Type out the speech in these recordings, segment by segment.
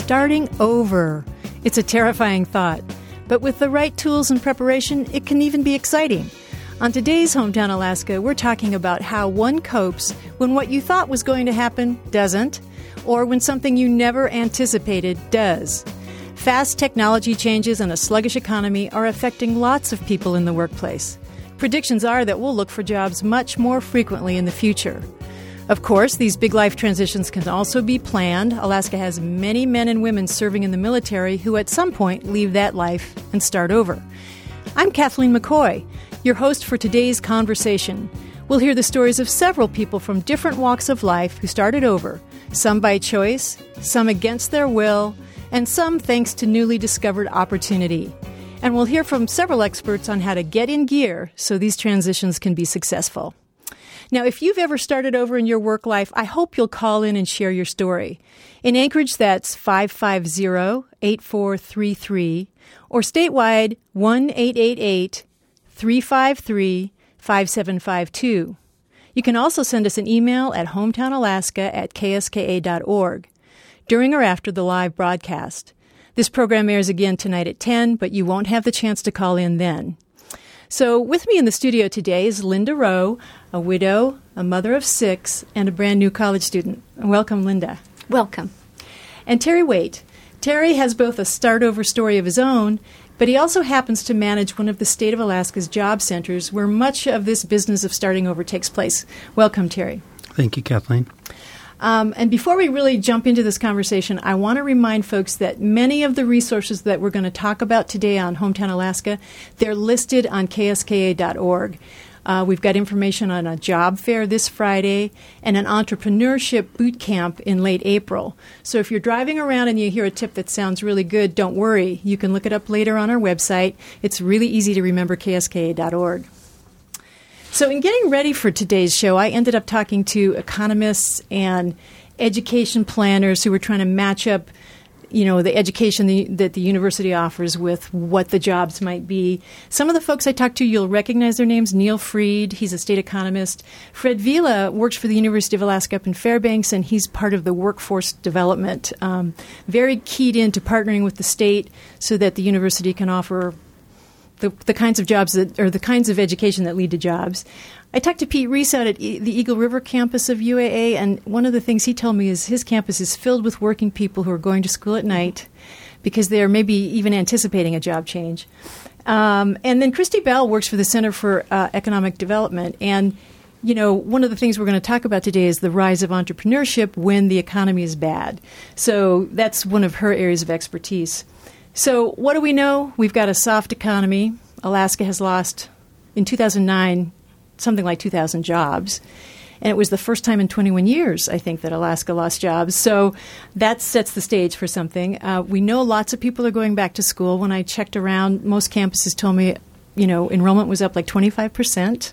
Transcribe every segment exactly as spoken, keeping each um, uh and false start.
Starting over. It's a terrifying thought, but with the right tools and preparation, it can even be exciting. On today's Hometown Alaska, we're talking about how one copes when what you thought was going to happen doesn't, or when something you never anticipated does. Fast technology changes and a sluggish economy are affecting lots of people in the workplace. Predictions are that we'll look for jobs much more frequently in the future. Of course, these big life transitions can also be planned. Alaska has many men and women serving in the military who at some point leave that life and start over. I'm Kathleen McCoy, your host for today's conversation. We'll hear the stories of several people from different walks of life who started over, some by choice, some against their will, and some thanks to newly discovered opportunity. And we'll hear from several experts on how to get in gear so these transitions can be successful. Now, if you've ever started over in your work life, I hope you'll call in and share your story. In Anchorage, that's five five zero, eight four three three, or statewide, one eight eight eight, three five three, five seven five two. You can also send us an email at hometownalaska at k s k a dot org during or after the live broadcast. This program airs again tonight at ten, but you won't have the chance to call in then. So with me in the studio today is Linda Rowe, a widow, a mother of six, and a brand new college student. Welcome, Linda. Welcome. And Terry Waite. Terry has both a start-over story of his own, but he also happens to manage one of the state of Alaska's job centers where much of this business of starting over takes place. Welcome, Terry. Thank you, Kathleen. Um, and before we really jump into this conversation, I want to remind folks that many of the resources that we're going to talk about today on Hometown Alaska, they're listed on k s k a dot org. Uh, we've got information on a job fair this Friday and an entrepreneurship boot camp in late April. So if you're driving around and you hear a tip that sounds really good, don't worry. You can look it up later on our website. It's really easy to remember, k s k a dot org. So in getting ready for today's show, I ended up talking to economists and education planners who were trying to match up, you know, the education the, that the university offers with what the jobs might be. Some of the folks I talked to, you'll recognize their names. Neil Freed, he's a state economist. Fred Vila works for the University of Alaska up in Fairbanks, and he's part of the workforce development, um, very keyed into partnering with the state so that the university can offer The, the kinds of jobs that, or the kinds of education that lead to jobs. I talked to Pete Reese out at e- the Eagle River campus of U A A, and one of the things he told me is his campus is filled with working people who are going to school at night because they're maybe even anticipating a job change. Um, and then Christy Bell works for the Center for uh, Economic Development, and you know, one of the things we're going to talk about today is the rise of entrepreneurship when the economy is bad. So that's one of her areas of expertise. So what do we know? We've got a soft economy. Alaska has lost, in two thousand nine, something like two thousand jobs. And it was the first time in twenty-one years, I think, that Alaska lost jobs. So that sets the stage for something. Uh, we know lots of people are going back to school. When I checked around, most campuses told me, you know, enrollment was up like twenty-five percent.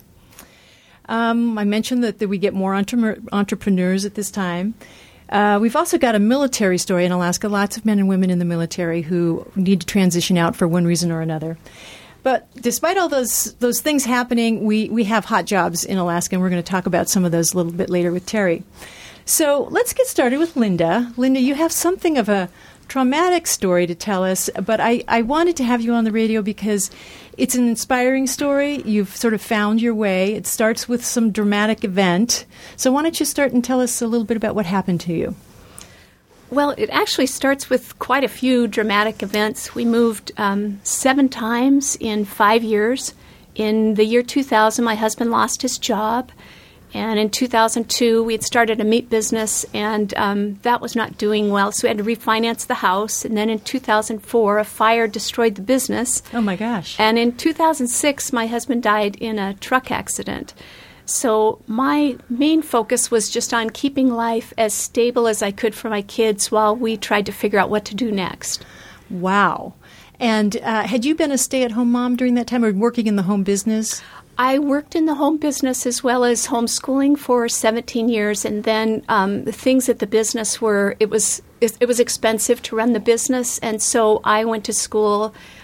Um, I mentioned that, that we get more entre- entrepreneurs at this time. Uh, we've also got a military story in Alaska, lots of men and women in the military who need to transition out for one reason or another. But despite all those those things happening, we, we have hot jobs in Alaska, and we're going to talk about some of those a little bit later with Terry. So let's get started with Linda. Linda, you have something of a traumatic story to tell us, but I, I wanted to have you on the radio because it's an inspiring story. You've sort of found your way. It starts with some dramatic event. So why don't you start and tell us a little bit about what happened to you? Well, it actually starts with quite a few dramatic events. We moved um, seven times in five years. In the year two thousand, my husband lost his job. And in two thousand two, we had started a meat business, and um, that was not doing well, so we had to refinance the house. And then in two thousand four, a fire destroyed the business. Oh, my gosh. And in two thousand six, my husband died in a truck accident. So my main focus was just on keeping life as stable as I could for my kids while we tried to figure out what to do next. Wow. And uh, had you been a stay-at-home mom during that time or working in the home business? I worked in the home business as well as homeschooling for seventeen years, and then um, the things at the business were, it was it was expensive to run the business, and so I went to school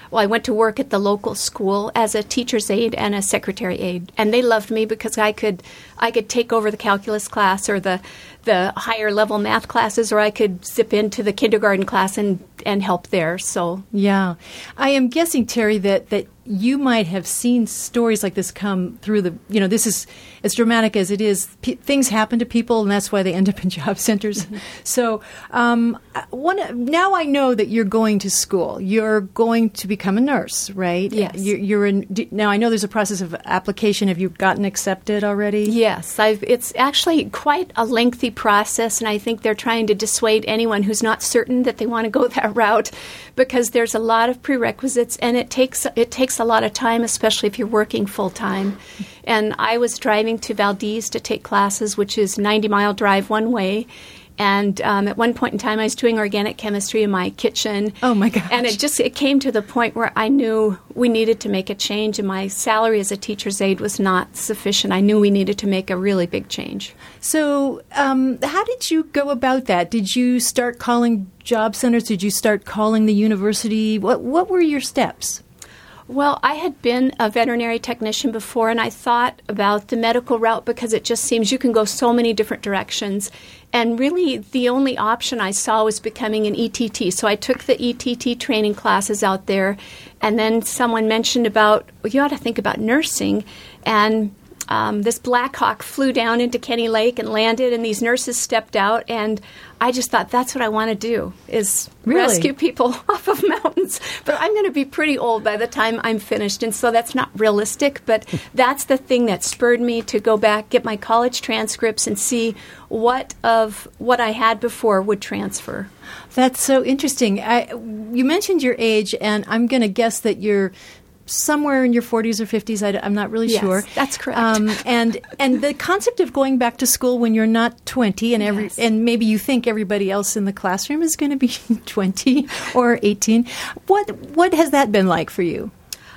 well, I went to work at the local school as a teacher's aide and a secretary aide, and they loved me because I could I could take over the calculus class or the the higher level math classes, or I could zip into the kindergarten class and, and help there. So yeah, I am guessing, Terry, that, that you might have seen stories like this come through the, you know, this is as dramatic as it is. P- things happen to people, and that's why they end up in job centers. Mm-hmm. So um, one, now I know that you're going to school. You're going to become a nurse, right? Yes. You're, you're in, now I know there's a process of application. Have you gotten accepted already? Yes. I've, it's actually quite a lengthy process, and I think they're trying to dissuade anyone who's not certain that they want to go that route, because there's a lot of prerequisites, and it takes it takes a lot of time, especially if you're working full time. And I was driving to Valdez to take classes, which is ninety mile drive one way. And um, at one point in time, I was doing organic chemistry in my kitchen. Oh, my gosh. And it just it came to the point where I knew we needed to make a change, and my salary as a teacher's aide was not sufficient. I knew we needed to make a really big change. So um, how did you go about that? Did you start calling job centers? Did you start calling the university? What What were your steps? Well, I had been a veterinary technician before, and I thought about the medical route because it just seems you can go so many different directions. And really, the only option I saw was becoming an E T T. So I took the E T T training classes out there, and then someone mentioned about, well, you ought to think about nursing. And um, this Black Hawk flew down into Kenny Lake and landed, and these nurses stepped out, and I just thought that's what I want to do, is really? rescue people off of mountains. But I'm going to be pretty old by the time I'm finished, and so that's not realistic. But that's the thing that spurred me to go back, get my college transcripts, and see what of what I had before would transfer. That's so interesting. I, you mentioned your age, and I'm going to guess that you're somewhere in your forties or fifties. I, I'm not really yes, sure. That's correct. Um, and and the concept of going back to school when you're not twenty, and every yes. and maybe you think everybody else in the classroom is going to be twenty or eighteen. What what has that been like for you?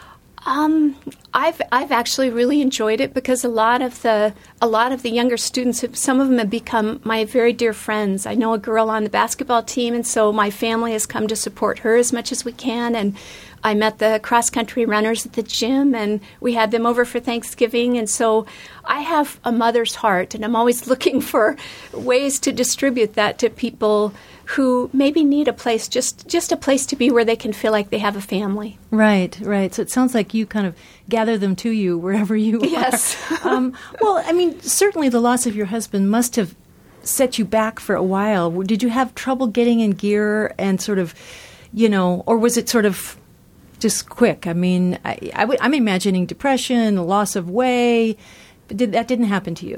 Um, I've I've actually really enjoyed it because a lot of the a lot of the younger students, have, some of them have become my very dear friends. I know a girl on the basketball team, and so my family has come to support her as much as we can. And I met the cross-country runners at the gym, and we had them over for Thanksgiving. And so I have a mother's heart, and I'm always looking for ways to distribute that to people who maybe need a place, just, just a place to be where they can feel like they have a family. Right, right. So it sounds like you kind of gather them to you wherever you are. Yes. um, well, I mean, certainly the loss of your husband must have set you back for a while. Did you have trouble getting in gear and sort of, you know, or was it sort of just quick? I mean, I, I w- I'm imagining depression, loss of way. But did, that didn't happen to you?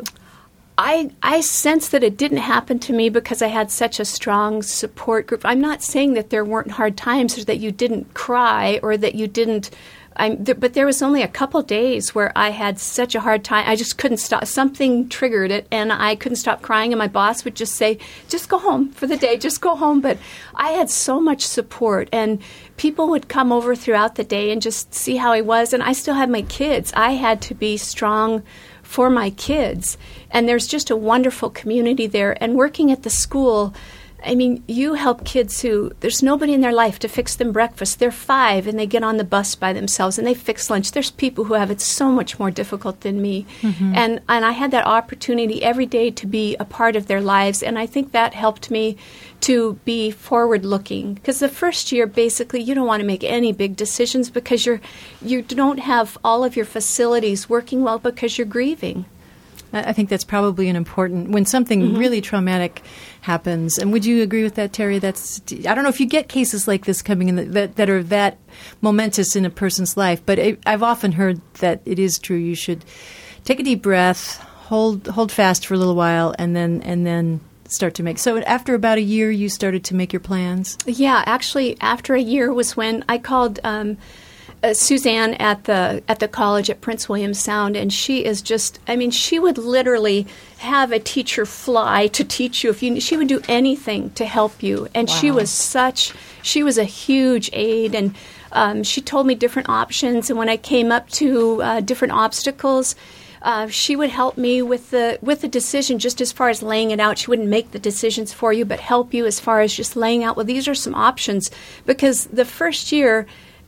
I, I sense that it didn't happen to me because I had such a strong support group. I'm not saying that there weren't hard times or that you didn't cry or that you didn't, I'm, th- but there was only a couple days where I had such a hard time. I just couldn't stop. Something triggered it, and I couldn't stop crying, and my boss would just say, just go home for the day, just go home. But I had so much support, and people would come over throughout the day and just see how I was, and I still had my kids. I had to be strong for my kids. And there's just a wonderful community there. And working at the school, I mean, you help kids who, there's nobody in their life to fix them breakfast. They're five and they get on the bus by themselves and they fix lunch. There's people who have it so much more difficult than me. Mm-hmm. And, and I had that opportunity every day to be a part of their lives. And I think that helped me to be forward-looking. Because the first year, basically, you don't want to make any big decisions because you're, you don't have all of your facilities working well because you're grieving. I think that's probably an important, when something mm-hmm. really traumatic happens. And would you agree with that, Terry? That's, I don't know if you get cases like this coming in that, that are that momentous in a person's life, but it, I've often heard that it is true. You should take a deep breath, hold hold fast for a little while, and then and then start to make. So after about a year, you started to make your plans? Yeah, actually, after a year was when I called Um, Uh, Suzanne at the at the college at Prince William Sound, and she is just, I mean, she would literally have a teacher fly to teach you if you, she would do anything to help you. And wow. she was such, she was a huge aid, and um, she told me different options, and when I came up to uh, different obstacles, Uh, she would help me with the with the decision, just as far as laying it out. She wouldn't make the decisions for you, but help you as far as just laying out, well, these are some options. Because the first year,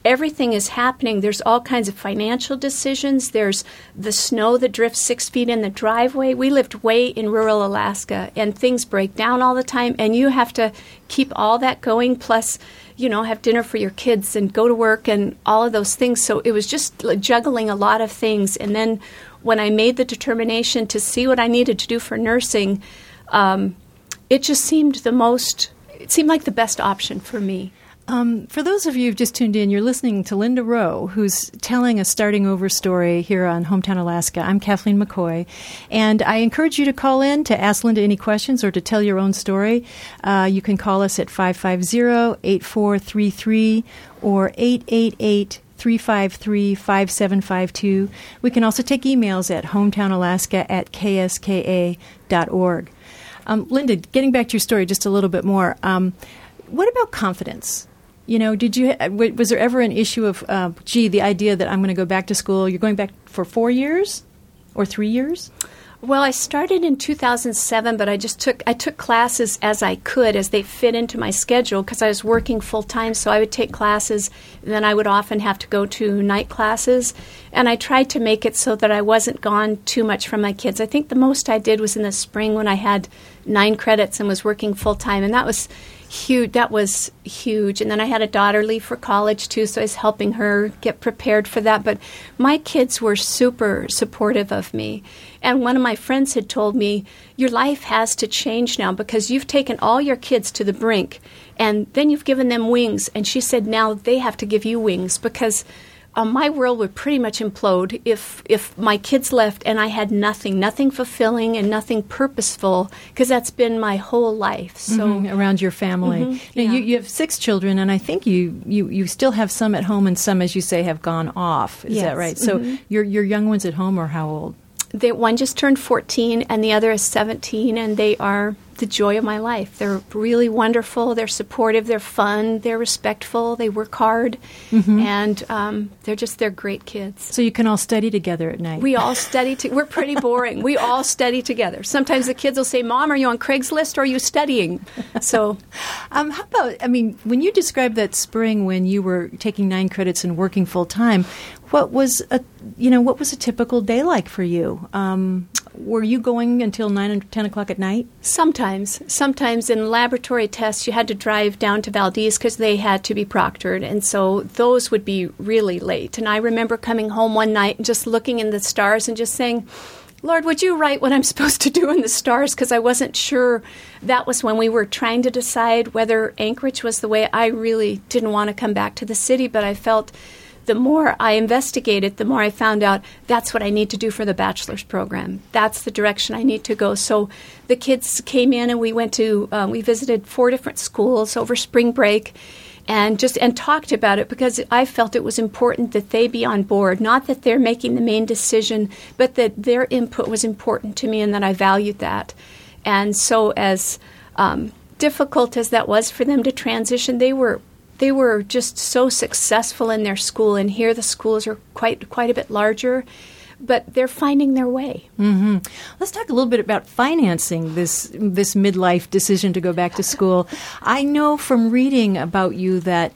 everything is happening. There's all kinds of financial decisions. There's the snow that drifts six feet in the driveway. We lived way in rural Alaska, and things break down all the time, and you have to keep all that going, plus, you know, have dinner for your kids and go to work and all of those things. So it was just juggling a lot of things. And then when I made the determination to see what I needed to do for nursing, um, it just seemed the most, it seemed like the best option for me. Um, for those of you who've just tuned in, you're listening to Linda Rowe, who's telling a starting over story here on Hometown Alaska. I'm Kathleen McCoy, and I encourage you to call in to ask Linda any questions or to tell your own story. Uh, you can call us at five five zero, eight four three three or eight eight eight, three five three, five seven five two. We can also take emails at hometownalaska at k s k a dot org. Um, Linda, getting back to your story just a little bit more, um, what about confidence? You know, did you? Was there ever an issue of, uh, gee, the idea that I'm going to go back to school? You're going back for four years or three years? Well, I started in two thousand seven, but I just took I took classes as I could, as they fit into my schedule, because I was working full time. So I would take classes, and then I would often have to go to night classes. And I tried to make it so that I wasn't gone too much from my kids. I think the most I did was in the spring when I had nine credits and was working full time, and that was huge. That was huge. And then I had a daughter leave for college too, so I was helping her get prepared for that. But my kids were super supportive of me. And one of my friends had told me, your life has to change now because you've taken all your kids to the brink and then you've given them wings. And she said, now they have to give you wings, because Uh, my world would pretty much implode if if my kids left and I had nothing, nothing fulfilling and nothing purposeful, because that's been my whole life. So mm-hmm, around your family. Mm-hmm, now, yeah. you, you have six children, and I think you, you, you still have some at home and some, as you say, have gone off. Is yes. that right? So mm-hmm. your your young ones at home are how old? They, one just turned fourteen and the other is seventeen, and they are the joy of my life. They're really wonderful. They're supportive. They're fun. They're respectful. They work hard. Mm-hmm. And um, they're just, they're great kids. So you can all study together at night. We all study. To, we're pretty boring. We all study together. Sometimes the kids will say, Mom, are you on Craigslist or are you studying? So um, how about, I mean, when you described that spring when you were taking nine credits and working full time, what was a, you know, what was a typical day like for you? Um, were you going until nine or ten o'clock at night? Sometimes. Sometimes in laboratory tests, you had to drive down to Valdez because they had to be proctored. And so those would be really late. And I remember coming home one night and just looking in the stars and just saying, Lord, would you write what I'm supposed to do in the stars? Because I wasn't sure. That was when we were trying to decide whether Anchorage was the way. I really didn't want to come back to the city, but I felt the more I investigated, the more I found out that's what I need to do for the bachelor's program. That's the direction I need to go. So the kids came in and we went to, um, we visited four different schools over spring break and just and talked about it, because I felt it was important that they be on board, not that they're making the main decision, but that their input was important to me and that I valued that. And so as um, difficult as that was for them to transition, they were They were just so successful in their school, and here the schools are quite quite a bit larger, but they're finding their way. Mm-hmm. Let's talk a little bit about financing this this midlife decision to go back to school. I know from reading about you that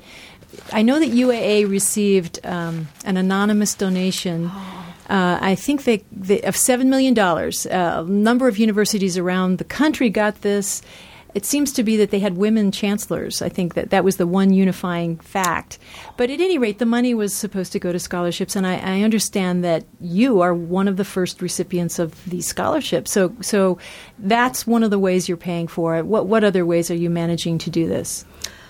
I know that U A A received um, an anonymous donation. Uh, I think they, they of seven million dollars. Uh, a number of universities around the country got this. It seems to be that they had women chancellors. I think that that was the one unifying fact. But at any rate, the money was supposed to go to scholarships, and I, I understand that you are one of the first recipients of these scholarships. So, so that's one of the ways you're paying for it. What what other ways are you managing to do this?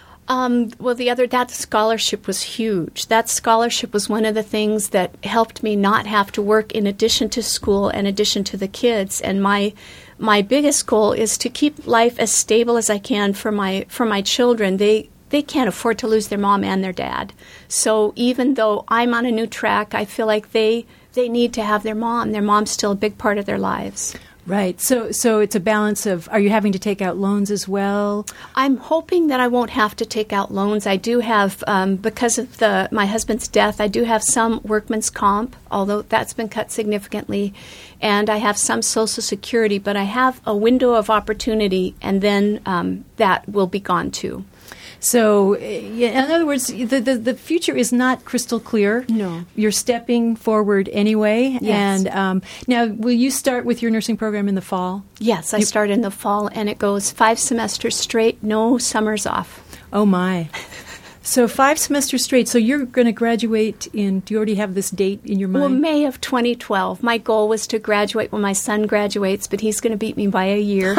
Um, well, the other that scholarship was huge. That scholarship was one of the things that helped me not have to work in addition to school, in addition to the kids. And my my biggest goal is to keep life as stable as I can for my for my children. They they can't afford to lose their mom and their dad. So even though I'm on a new track, I feel like they they need to have their mom. Their mom's still a big part of their lives. Right. So so it's a balance of, are you having to take out loans as well? I'm hoping that I won't have to take out loans. I do have, um, because of the my husband's death, I do have some workman's comp, although that's been cut significantly, and I have some Social Security, but I have a window of opportunity, and then um, that will be gone too. So, yeah, in other words, the, the the future is not crystal clear. No. You're stepping forward anyway. Yes. And um, now, will you start with your nursing program in the fall? Yes, I You- start in the fall, and it goes five semesters straight, no summers off. Oh, my. So five semesters straight. So you're going to graduate in, do you already have this date in your mind? Well, May of twenty twelve. My goal was to graduate when my son graduates, but he's going to beat me by a year.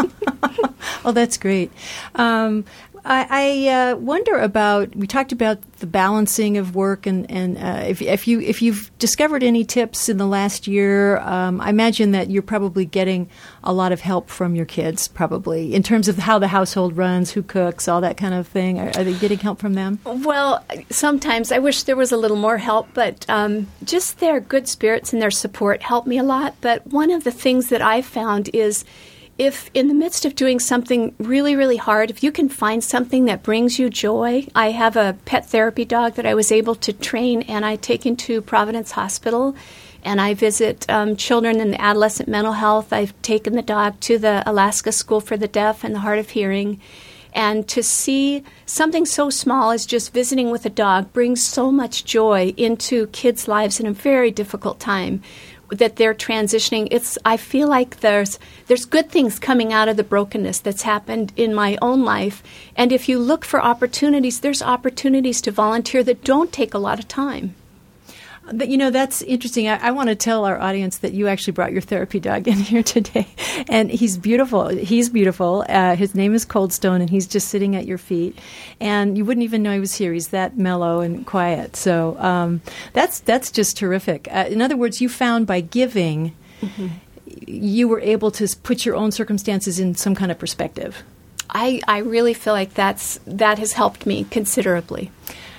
Oh, that's great. Um, I, I uh, wonder about. We talked about the balancing of work, and and uh, if if you if you've discovered any tips in the last year, um, I imagine that you're probably getting a lot of help from your kids, probably in terms of how the household runs, who cooks, all that kind of thing. Are, are they getting help from them? Well, sometimes I wish there was a little more help, but um, just their good spirits and their support help me a lot. But one of the things that I've found is, if in the midst of doing something really, really hard, if you can find something that brings you joy. I have a pet therapy dog that I was able to train, and I take into Providence Hospital, and I visit um, children in the adolescent mental health. I've taken the dog to the Alaska School for the Deaf and the Hard of Hearing. And to see something so small as just visiting with a dog brings so much joy into kids' lives in a very difficult time that they're transitioning. It's I feel like there's there's good things coming out of the brokenness that's happened in my own life. And if you look for opportunities, there's opportunities to volunteer that don't take a lot of time. But, you know, that's interesting. I, I want to tell our audience that you actually brought your therapy dog in here today. And he's beautiful. He's beautiful. Uh, his name is Coldstone, and he's just sitting at your feet. And you wouldn't even know he was here. He's that mellow and quiet. So um, that's that's just terrific. Uh, in other words, you found by giving, mm-hmm. you were able to put your own circumstances in some kind of perspective. I, I really feel like that's that has helped me considerably.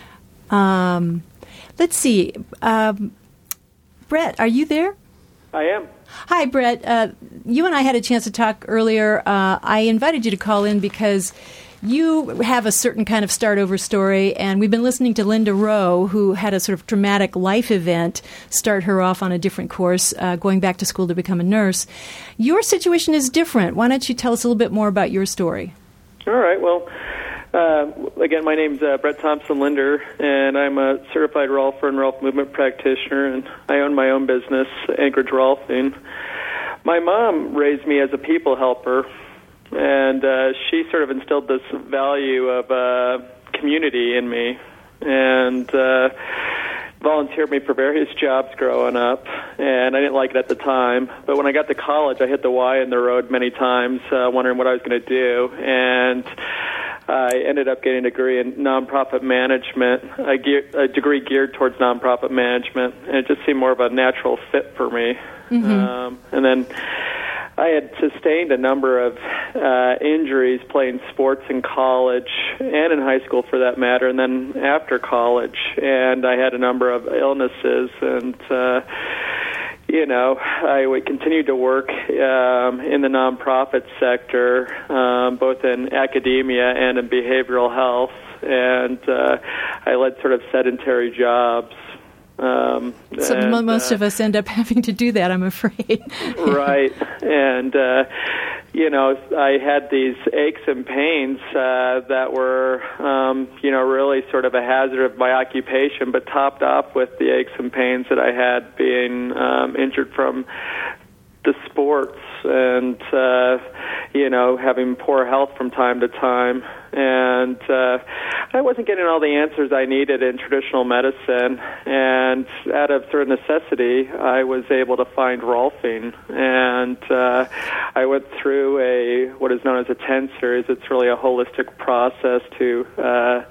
Um Let's see. Um, Brett, are you there? I am. Hi, Brett. Uh, you and I had a chance to talk earlier. Uh, I invited you to call in because you have a certain kind of start-over story, and we've been listening to Linda Rowe, who had a sort of dramatic life event start her off on a different course, uh, going back to school to become a nurse. Your situation is different. Why don't you tell us a little bit more about your story? All right. Well, Uh, again, my name's uh, Brett Thompson Linder, and I'm a certified Rolfer and Rolf movement practitioner, and I own my own business, Anchorage Rolfing. My mom raised me as a people helper, and uh, she sort of instilled this value of uh, community in me, and uh, volunteered me for various jobs growing up, and I didn't like it at the time. But when I got to college, I hit the Y in the road many times, uh, wondering what I was going to do, and I ended up getting a degree in nonprofit management, a, gear, a degree geared towards nonprofit management, and it just seemed more of a natural fit for me. Mm-hmm. Um, and then I had sustained a number of uh, injuries playing sports in college and in high school, for that matter, and then after college. And I had a number of illnesses, and uh, you know, I would continue to work um, in the nonprofit sector, um, both in academia and in behavioral health, and uh, I led sort of sedentary jobs. Um, so and, most uh, of us end up having to do that, I'm afraid. Right. And, uh, you know, I had these aches and pains uh, that were, um, you know, really sort of a hazard of my occupation, but topped off with the aches and pains that I had being um, injured from the sports and, uh, you know, having poor health from time to time. And uh, I wasn't getting all the answers I needed in traditional medicine. And out of sort of necessity, I was able to find Rolfing. And uh, I went through a what is known as a ten series. It's really a holistic process to uh,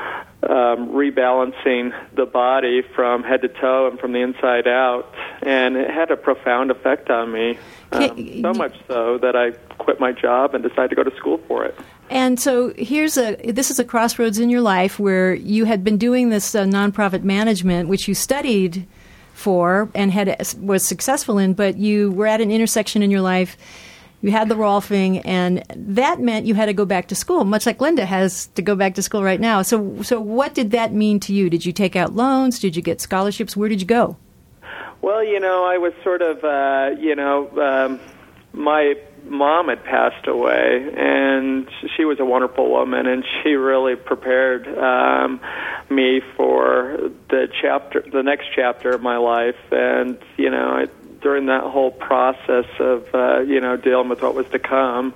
um, rebalancing the body from head to toe and from the inside out. And it had a profound effect on me, um, so much so that I quit my job and decided to go to school for it. And so here's a this is a crossroads in your life where you had been doing this uh, nonprofit management, which you studied for and had was successful in, but you were at an intersection in your life. You had the Rolfing, and that meant you had to go back to school, much like Linda has to go back to school right now. So, so what did that mean to you? Did you take out loans? Did you get scholarships? Where did you go? Well, you know, I was sort of, uh, you know, um, my mom had passed away, and she was a wonderful woman, and she really prepared um, me for the chapter, the next chapter of my life. And you know, I, during that whole process of uh, you know dealing with what was to come,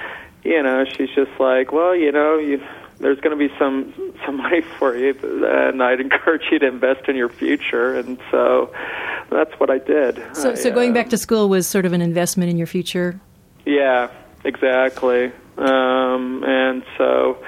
you know, she's just like, well, you know, you. There's going to be some some money for you, and I'd encourage you to invest in your future. And so that's what I did. So, I, so going uh, back to school was sort of an investment in your future? Yeah, exactly. Um, and so,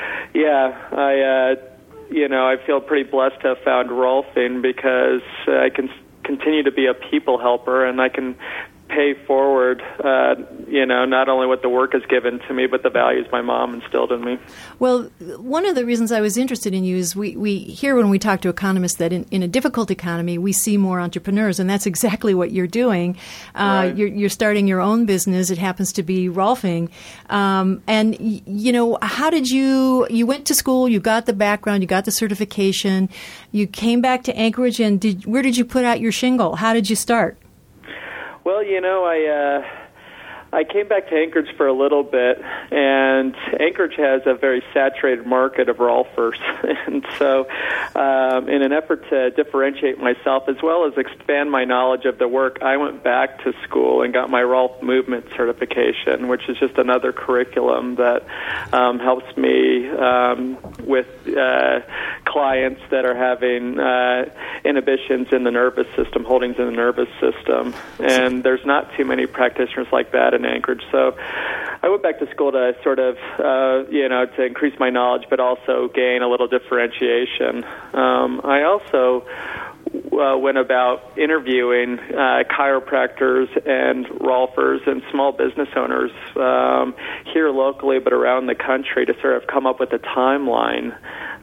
yeah, I, uh, you know, I feel pretty blessed to have found Rolfing because I can continue to be a people helper, and I can pay forward, uh, you know, not only what the work has given to me, but the values my mom instilled in me. Well, one of the reasons I was interested in you is we, we hear when we talk to economists that in, in a difficult economy, we see more entrepreneurs, and that's exactly what you're doing. Uh, right. you're, you're starting your own business. It happens to be Rolfing. Um, and, y- you know, how did you, you went to school, you got the background, you got the certification, you came back to Anchorage, and did, where did you put out your shingle? How did you start? Well, you know, I uh, I came back to Anchorage for a little bit, and Anchorage has a very saturated market of Rolfers. And so um, in an effort to differentiate myself as well as expand my knowledge of the work, I went back to school and got my Rolf Movement certification, which is just another curriculum that um, helps me um, with uh, clients that are having uh, inhibitions in the nervous system, holdings in the nervous system. And there's not too many practitioners like that in Anchorage. So I went back to school to sort of, uh, you know, to increase my knowledge, but also gain a little differentiation. Um, I also uh, went about interviewing uh, chiropractors and Rolfers and small business owners um, here locally, but around the country to sort of come up with a timeline.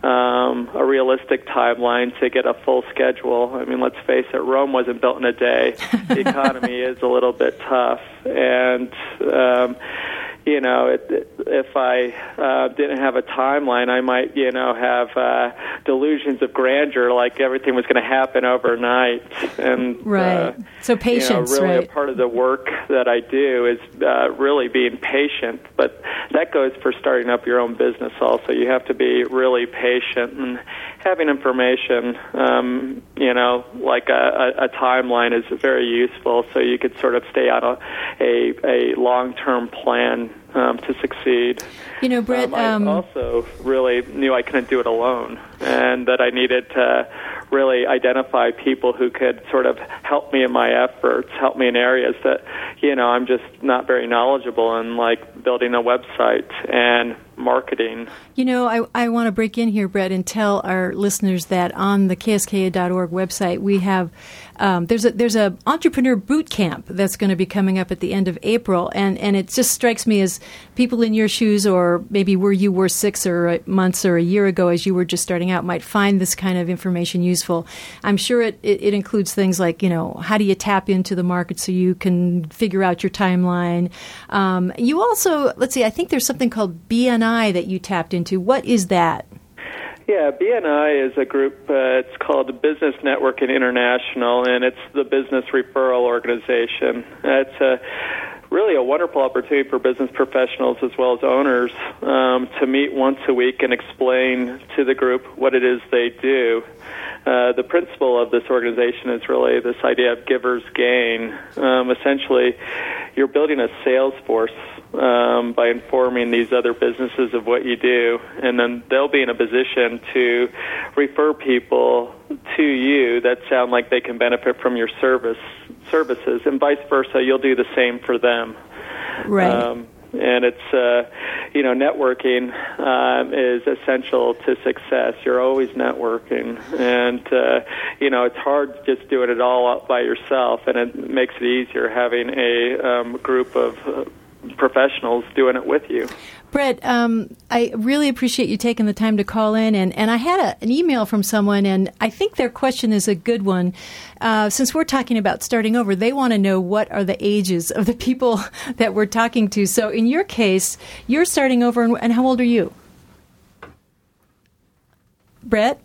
Um, a realistic timeline to get a full schedule. I mean, let's face it, Rome wasn't built in a day. The economy is a little bit tough. And, um, you know, it, if I uh, didn't have a timeline, I might, you know, have uh, delusions of grandeur, like everything was going to happen overnight. And right. Uh, so patience, you know, really right? a part of the work that I do is uh, really being patient. But that goes for starting up your own business also. You have to be really patient, and having information, um, you know, like a, a, a timeline is very useful, so you could sort of stay on a, a, a long-term plan um, to succeed. You know, Brett, um, I um, also really knew I couldn't do it alone, and that I needed to really identify people who could sort of help me in my efforts, help me in areas that, you know, I'm just not very knowledgeable in, like building a website and marketing. You know, I, I want to break in here, Brett, and tell our listeners that on the K S K A dot org website we have um, there's a there's a entrepreneur boot camp that's going to be coming up at the end of April, and, and it just strikes me as people in your shoes, or maybe where you were six or months or a year ago as you were just starting out, might find this kind of information useful. I'm sure it, it, it includes things like, you know, how do you tap into the market so you can figure out your timeline. Um, you also, let's see, I think there's something called B N I that you tapped into. What is that? Yeah, B N I is a group, uh, it's called Business Networking International, and it's the business referral organization. It's a, really a wonderful opportunity for business professionals as well as owners um, to meet once a week and explain to the group what it is they do. Uh, the principle of this organization is really this idea of giver's gain. Um, essentially, you're building a sales force um, by informing these other businesses of what you do, and then they'll be in a position to refer people to you that sound like they can benefit from your service services, and vice versa. You'll do the same for them. Right. Um, And it's, uh, you know, networking um, is essential to success. You're always networking. And, uh, you know, it's hard just doing it all up by yourself, and it makes it easier having a um, group of uh, professionals doing it with you. Brett, um, I really appreciate you taking the time to call in, and, and I had a, an email from someone, and I think their question is a good one. Uh, since we're talking about starting over, they want to know what are the ages of the people that we're talking to. So in your case, you're starting over, and, and how old are you? Brett?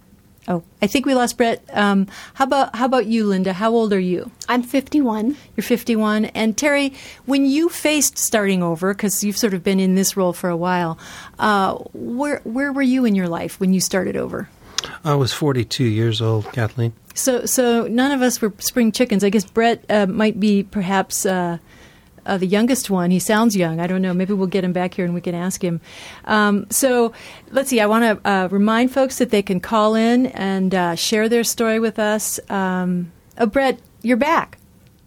Oh, I think we lost Brett. Um, how about how about you, Linda? How old are you? I'm fifty-one. You're fifty-one. And Terry, when you faced starting over, because you've sort of been in this role for a while, uh, where where were you in your life when you started over? I was forty-two years old, Kathleen. So so none of us were spring chickens. I guess Brett uh, might be perhaps uh, uh, the youngest one. He sounds young. I don't know. Maybe we'll get him back here and we can ask him. Um, so let's see. I want to uh, remind folks that they can call in and uh, share their story with us. Um, oh, Brett, you're back.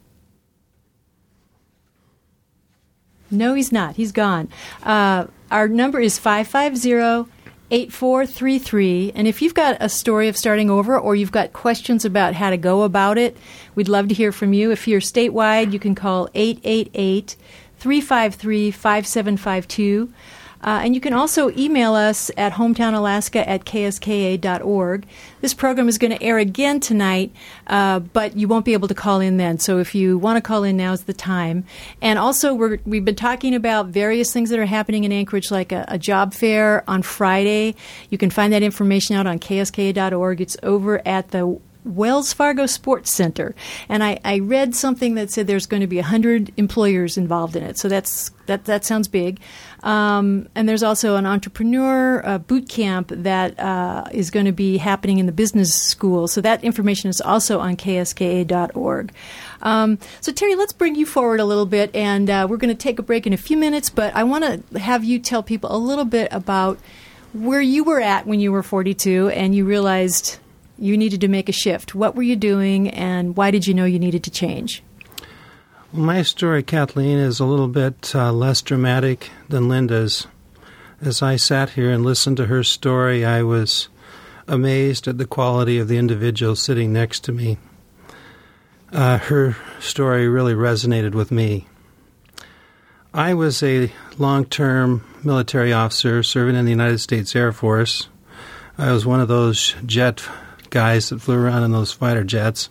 No, he's not. He's gone. Uh, our number is five five zero, eight four three three. And if you've got a story of starting over or you've got questions about how to go about it, we'd love to hear from you. If you're statewide, you can call eight eight eight, three five three, five seven five two. Uh, and you can also email us at hometownalaska at k s k a dot org. This program is going to air again tonight, uh, but you won't be able to call in then. So if you want to call in, now's the time. And also, we're, we've been talking about various things that are happening in Anchorage, like a, a job fair on Friday. You can find that information out on k s k a dot org. It's over at the Wells Fargo Sports Center. And I, I read something that said there's going to be one hundred employers involved in it. So that's that that sounds big. Um, and there's also an entrepreneur uh, boot camp that uh, is going to be happening in the business school. So that information is also on k s k a dot org. Um, so, Terry, let's bring you forward a little bit. And uh, we're going to take a break in a few minutes. But I want to have you tell people a little bit about where you were at when you were forty-two and you realized you needed to make a shift. What were you doing, and why did you know you needed to change? Well, my story, Kathleen, is a little bit uh, less dramatic than Linda's. As I sat here and listened to her story, I was amazed at the quality of the individual sitting next to me. Uh, her story really resonated with me. I was a long-term military officer serving in the United States Air Force. I was one of those jet guys that flew around in those fighter jets.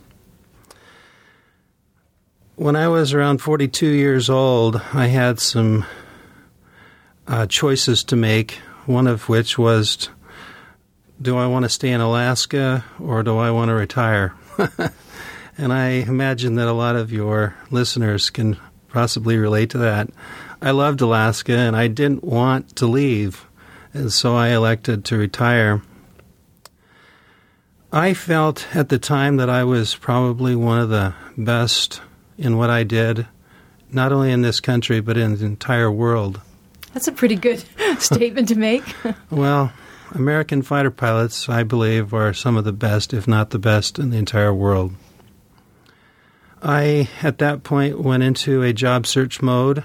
When I was around forty-two years old, I had some uh, choices to make, one of which was, do I want to stay in Alaska or do I want to retire? And I imagine that a lot of your listeners can possibly relate to that. I loved Alaska and I didn't want to leave, and so I elected to retire. I felt at the time that I was probably one of the best in what I did, not only in this country, but in the entire world. That's a pretty good statement to make. Well, American fighter pilots, I believe, are some of the best, if not the best, in the entire world. I, at that point, went into a job search mode.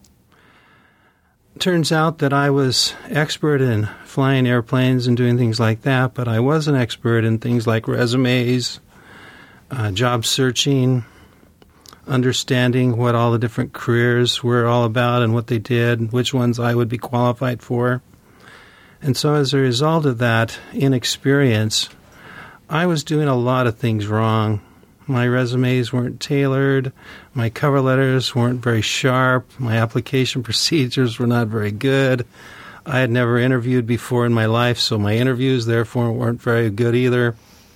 Turns out that I was expert in flying airplanes and doing things like that, but I wasn't expert in things like resumes, uh, job searching, understanding what all the different careers were all about and what they did, which ones I would be qualified for. And so as a result of that inexperience, I was doing a lot of things wrong. My resumes weren't tailored, my cover letters weren't very sharp, my application procedures were not very good. I had never interviewed before in my life, so my interviews, therefore, weren't very good either.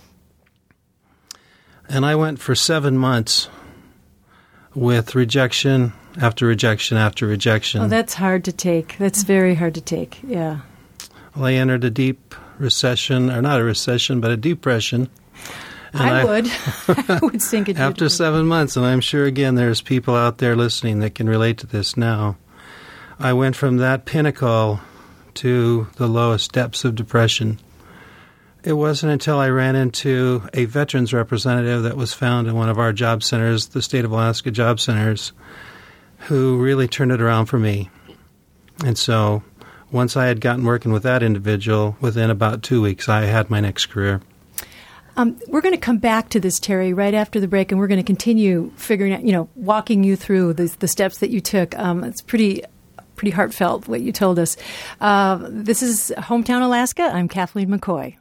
And I went for seven months with rejection after rejection after rejection. Oh, that's hard to take. That's very hard to take, yeah. Well, I entered a deep recession, or not a recession, but a depression. I, I would. I would think it after seven months, and I'm sure, again, there's people out there listening that can relate to this now. I went from that pinnacle to the lowest depths of depression. It wasn't until I ran into a veterans representative that was found in one of our job centers, the State of Alaska Job Centers, who really turned it around for me. And so once I had gotten working with that individual, within about two weeks, I had my next career. Um, we're going to come back to this, Terry, right after the break, and we're going to continue figuring out, you know, walking you through the, the steps that you took. Um, it's pretty pretty heartfelt what you told us. Uh, this is Hometown Alaska. I'm Kathleen McCoy.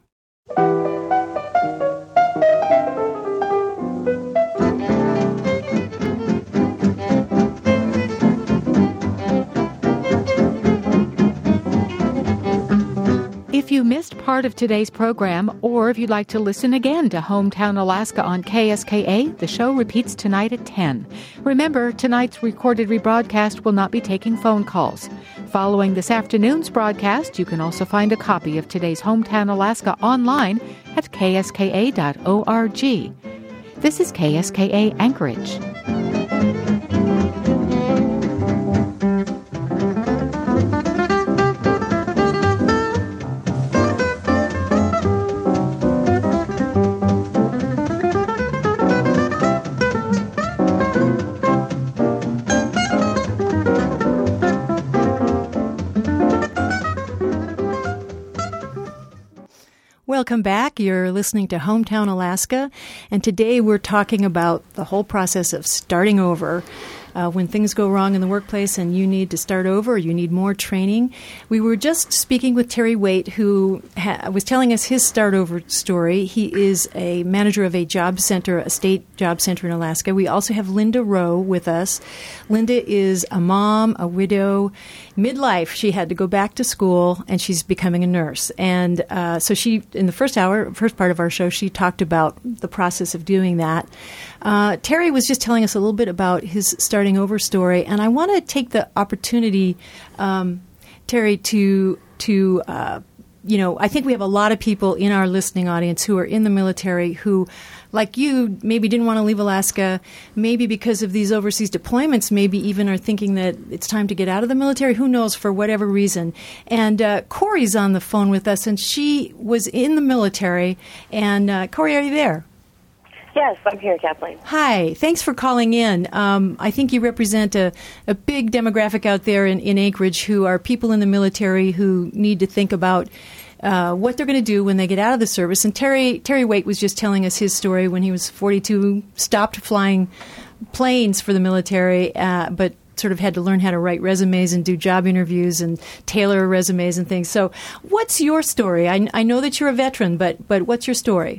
If you missed part of today's program, or if you'd like to listen again to Hometown Alaska on K S K A, the show repeats tonight at ten. Remember, tonight's recorded rebroadcast will not be taking phone calls. Following this afternoon's broadcast, you can also find a copy of today's Hometown Alaska online at k s k a dot org. This is K S K A Anchorage. Welcome back. You're listening to Hometown Alaska, and today we're talking about the whole process of starting over. Uh, when things go wrong in the workplace and you need to start over or you need more training. We were just speaking with Terry Waite, who ha- was telling us his start over story. He is a manager of a job center, a state job center in Alaska. We also have Linda Rowe with us. Linda is a mom, a widow. Midlife, she had to go back to school, and she's becoming a nurse. And uh, so she, in the first hour, first part of our show, she talked about the process of doing that. Uh, Terry was just telling us a little bit about his starting over story, and I want to take the opportunity, um, Terry, to to uh, you know, I think we have a lot of people in our listening audience who are in the military who, like you, maybe didn't want to leave Alaska, maybe because of these overseas deployments, maybe even are thinking that it's time to get out of the military. Who knows, for whatever reason. And uh, Corey's on the phone with us, and she was in the military. And uh, Corey, are you there? Yes, I'm here, Kathleen. Hi. Thanks for calling in. Um, I think you represent a, a big demographic out there in, in Anchorage who are people in the military who need to think about uh, what they're going to do when they get out of the service. And Terry Terry Waite was just telling us his story when he was forty-two, stopped flying planes for the military, uh, but sort of had to learn how to write resumes and do job interviews and tailor resumes and things. So what's your story? I, I know that you're a veteran, but but what's your story?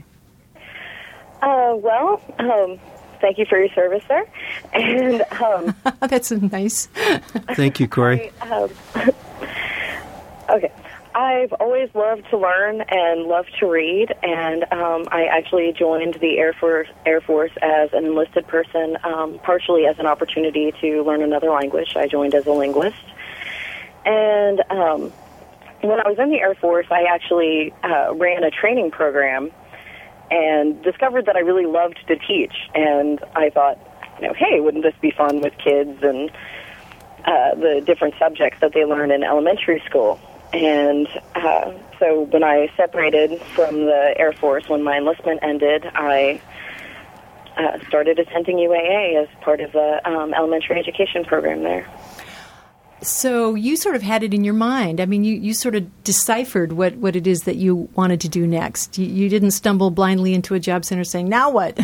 Uh, well, um, thank you for your service, sir. And um, that's nice. Thank you, Corey. I, um, okay. I've always loved to learn and loved to read, and um, I actually joined the Air Force, Air Force as an enlisted person, um, partially as an opportunity to learn another language. I joined as a linguist. And um, when I was in the Air Force, I actually uh, ran a training program and discovered that I really loved to teach. And I thought, you know, hey, wouldn't this be fun with kids and uh, the different subjects that they learn in elementary school? And uh, so when I separated from the Air Force, when my enlistment ended, I uh, started attending U A A as part of the um, elementary education program there. So you sort of had it in your mind. I mean, you, you sort of deciphered what, what it is that you wanted to do next. You, you didn't stumble blindly into a job center saying, now what?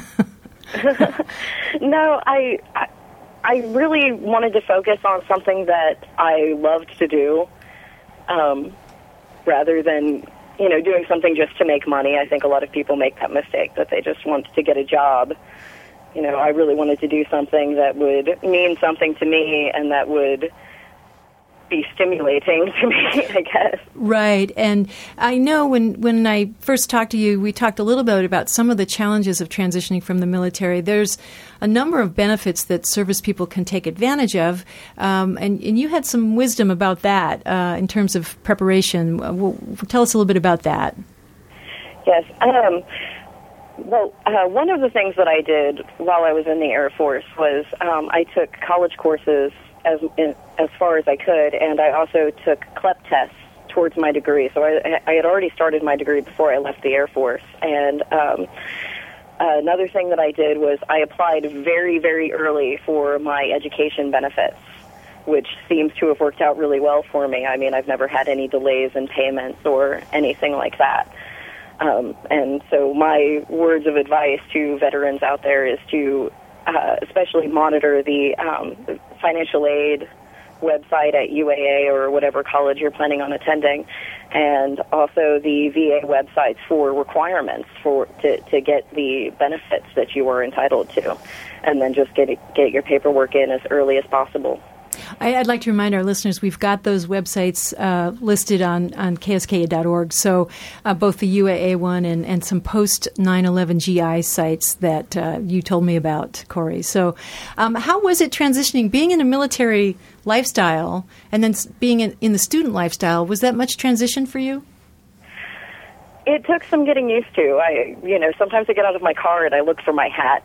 No, I, I I really wanted to focus on something that I loved to do, um, rather than, you know, doing something just to make money. I think a lot of people make that mistake, that they just want to get a job. You know, I really wanted to do something that would mean something to me and that would be stimulating to me, I guess. Right. And I know when, when I first talked to you, we talked a little bit about some of the challenges of transitioning from the military. There's a number of benefits that service people can take advantage of, um, and, and you had some wisdom about that uh, in terms of preparation. Well, tell us a little bit about that. Yes. Um, well, uh, one of the things that I did while I was in the Air Force was um, I took college courses as in, as far as I could, and I also took C L E P tests towards my degree. So I, I had already started my degree before I left the Air Force. And um, another thing that I did was I applied very, very early for my education benefits, which seems to have worked out really well for me. I mean, I've never had any delays in payments or anything like that. Um, and so my words of advice to veterans out there is to uh, especially monitor the um, financial aid website at U A A or whatever college you're planning on attending, and also the V A websites for requirements for to, to get the benefits that you are entitled to, and then just get it, get your paperwork in as early as possible. I, I'd like to remind our listeners we've got those websites uh, listed on, on K S K A dot org, so uh, both the U A A one and, and some post nine eleven G I sites that uh, you told me about, Corey. So um, how was it transitioning, being in a military lifestyle and then being in, in the student lifestyle? Was that much transition for you? It took some getting used to. I, you know, sometimes I get out of my car and I look for my hat.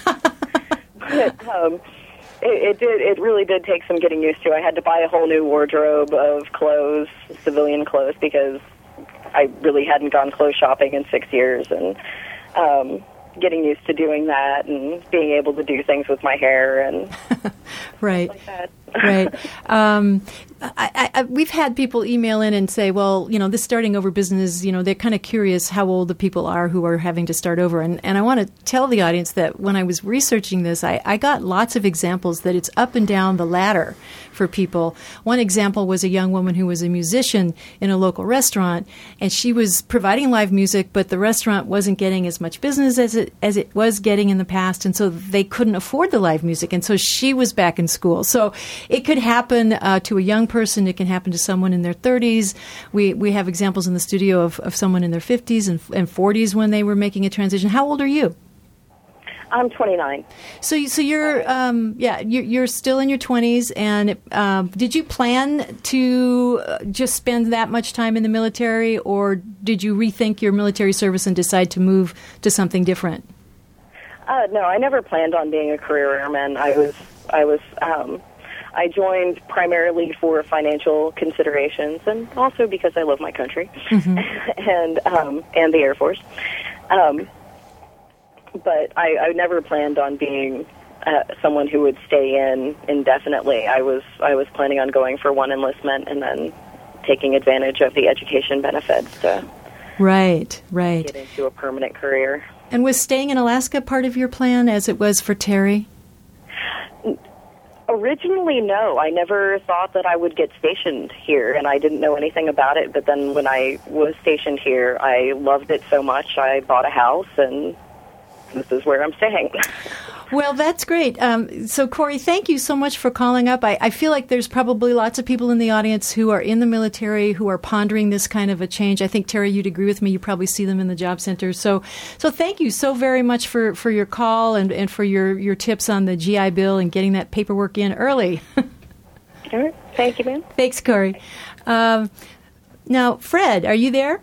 but, um, it, it did. It really did take some getting used to. I had to buy a whole new wardrobe of clothes, civilian clothes, because I really hadn't gone clothes shopping in six years, and um, getting used to doing that and being able to do things with my hair and right, like that. right. Um, I, I, we've had people email in and say, well, you know, this starting over business, you know, they're kind of curious how old the people are who are having to start over. And, and I want to tell the audience that when I was researching this, I, I got lots of examples that it's up and down the ladder for people. One example was a young woman who was a musician in a local restaurant, and she was providing live music, but the restaurant wasn't getting as much business as it as it was getting in the past, and so they couldn't afford the live music, and so she was back in school. So it could happen uh, to a young person. It can happen to someone in their thirties. We we have examples in the studio of, of someone in their fifties and, and forties when they were making a transition. How old are you? I'm twenty-nine. So, you, so you're, um, yeah, you're, you're still in your twenties. And um, did you plan to just spend that much time in the military, or did you rethink your military service and decide to move to something different? Uh, no, I never planned on being a career airman. I was, I was, um, I joined primarily for financial considerations, and also because I love my country, mm-hmm. and um, and the Air Force. Um, But I, I never planned on being uh, someone who would stay in indefinitely. I was I was planning on going for one enlistment and then taking advantage of the education benefits to right, right. get into a permanent career. And was staying in Alaska part of your plan, as it was for Terry? Originally, no. I never thought that I would get stationed here, and I didn't know anything about it. But then when I was stationed here, I loved it so much, I bought a house, and this is where I'm staying. Well, that's great. Um, so, Corey, thank you so much for calling up. I, I feel like there's probably lots of people in the audience who are in the military who are pondering this kind of a change. I think, Terry, you'd agree with me. You probably see them in the job center. So so thank you so very much for, for your call and, and for your, your tips on the G I Bill and getting that paperwork in early. All right. Thank you, ma'am. Thanks, Corey. Um, now, Fred, are you there?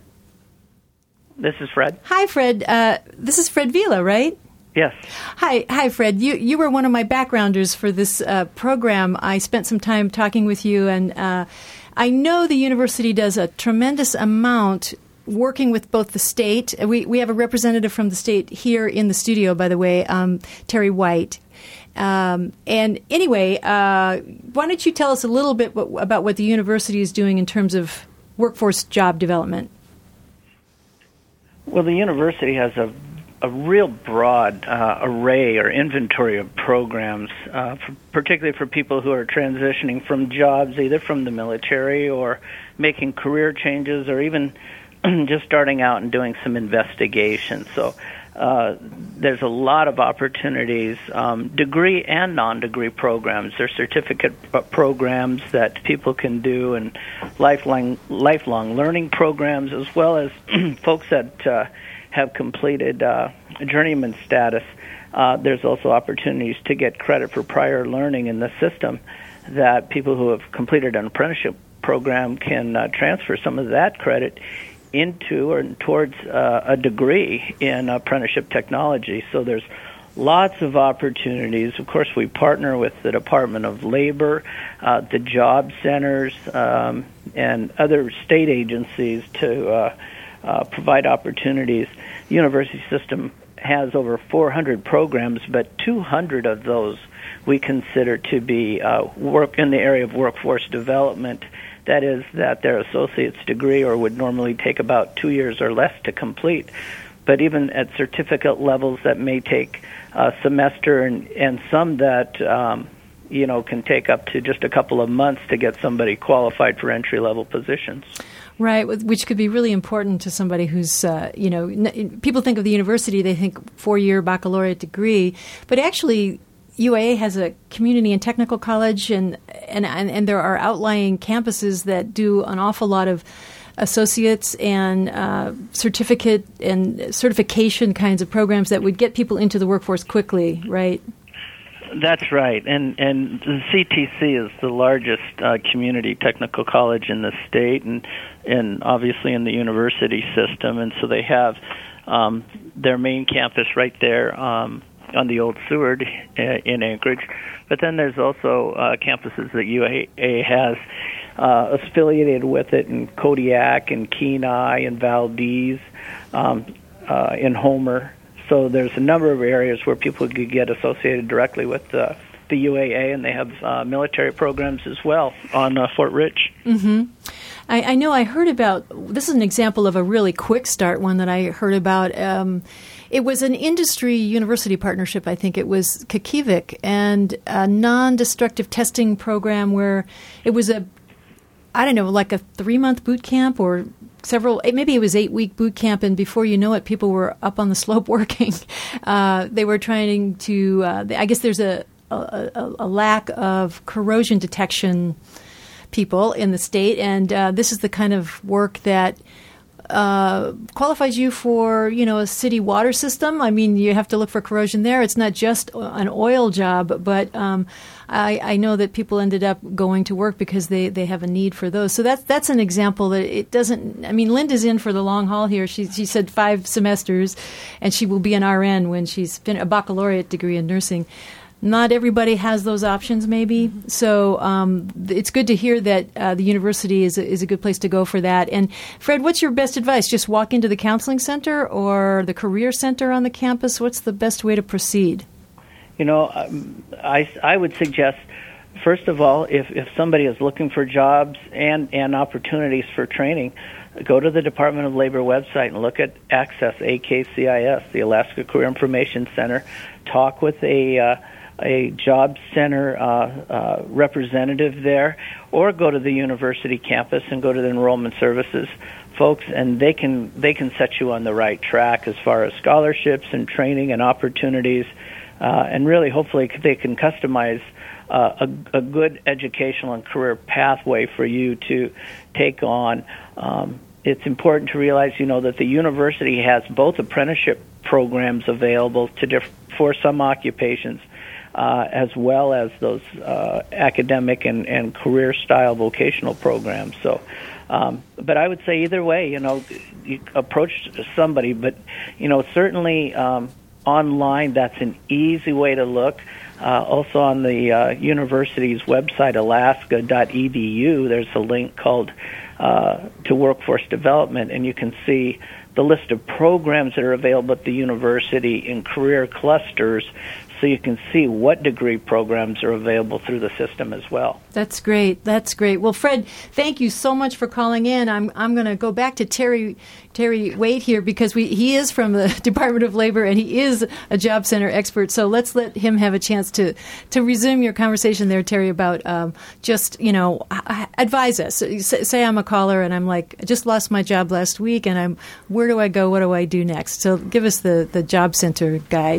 This is Fred. Hi, Fred. Uh, this is Fred Vila, right? Yes. Hi, hi, Fred. You you were one of my backgrounders for this uh, program. I spent some time talking with you, and uh, I know the university does a tremendous amount working with both the state. We we have a representative from the state here in the studio, by the way, um, Terry White. Um, and anyway, uh, why don't you tell us a little bit what, about what the university is doing in terms of workforce job development? Well, the university has a, a real broad uh, array or inventory of programs, uh, for, particularly for people who are transitioning from jobs, either from the military or making career changes, or even just starting out and doing some investigation. So uh, there's a lot of opportunities, um, degree and non-degree programs. There's certificate programs that people can do, and lifelong lifelong learning programs, as well as folks that uh, have completed uh, journeyman status. Uh, there's also opportunities to get credit for prior learning in the system, that people who have completed an apprenticeship program can uh, transfer some of that credit into or towards uh, a degree in apprenticeship technology. So there's lots of opportunities. Of course, we partner with the Department of Labor, uh, the job centers, um, and other state agencies to uh, uh, provide opportunities. The university system has over four hundred programs, but two hundred of those we consider to be uh, work in the area of workforce development. That is, that their associate's degree or would normally take about two years or less to complete. But even at certificate levels, that may take a semester, and, and some that um, you know can take up to just a couple of months to get somebody qualified for entry-level positions. Right, which could be really important to somebody who's, uh, you know, n- people think of the university, they think four-year baccalaureate degree, but actually U A A has a community and technical college, and and, and and there are outlying campuses that do an awful lot of associates and uh, certificate and certification kinds of programs that would get people into the workforce quickly, right? That's right, and and the C T C is the largest uh, community technical college in the state, and and obviously in the university system, and so they have um, their main campus right there um, on the old Seward in Anchorage. But then there's also uh, campuses that U A A has uh, affiliated with it in Kodiak and Kenai and Valdez, um, uh, in Homer. So there's a number of areas where people could get associated directly with uh, the U A A, and they have uh, military programs as well on uh, Fort Rich. Mm-hmm. I, I know I heard about, this is an example of a really quick start one that I heard about. Um, it was an industry-university partnership, I think it was Kakivik, and a non-destructive testing program where it was a, I don't know, like a three-month boot camp or several, maybe it was eight-week boot camp, and before you know it, people were up on the slope working. Uh, they were trying to, uh, I guess there's a, a, a lack of corrosion detection people in the state, and uh, this is the kind of work that uh, qualifies you for, you know, a city water system. I mean, you have to look for corrosion there. It's not just an oil job, but um, I, I know that people ended up going to work because they, they have a need for those. So that's that's an example that it doesn't. I mean, Linda's in for the long haul here. She she said five semesters, and she will be an R N when she's been a baccalaureate degree in nursing. Not everybody has those options, maybe. So um, it's good to hear that uh, the university is a, is a good place to go for that. And Fred, what's your best advice? Just walk into the counseling center or the career center on the campus? What's the best way to proceed? You know, um, I, I would suggest, first of all, if, if somebody is looking for jobs and, and opportunities for training, go to the Department of Labor website and look at Access, A K C I S, the Alaska Career Information Center. Talk with a uh, a job center uh, uh, representative there, or go to the university campus and go to the enrollment services folks, and they can they can set you on the right track as far as scholarships and training and opportunities, uh, and really hopefully they can customize uh, a, a good educational and career pathway for you to take on. Um, it's important to realize, you know, that the university has both apprenticeship programs available to diff- for some occupations, Uh, as well as those uh, academic and, and career-style vocational programs. So, um, but I would say either way, you know, you approach somebody. But, you know, certainly um, online, that's an easy way to look. Uh, also on the uh, university's website, alaska dot e d u, there's a link called uh, to Workforce Development, and you can see the list of programs that are available at the university in career clusters, so you can see what degree programs are available through the system as well. That's great. That's great. Well, Fred, thank you so much for calling in. I'm I'm going to go back to Terry Terry Waite here because we he is from the Department of Labor and he is a job center expert. So let's let him have a chance to to resume your conversation there, Terry, about um, just, you know, advise us. Say I'm a caller and I'm like, I just lost my job last week and I'm, where do I go? What do I do next? So give us the, the job center guide.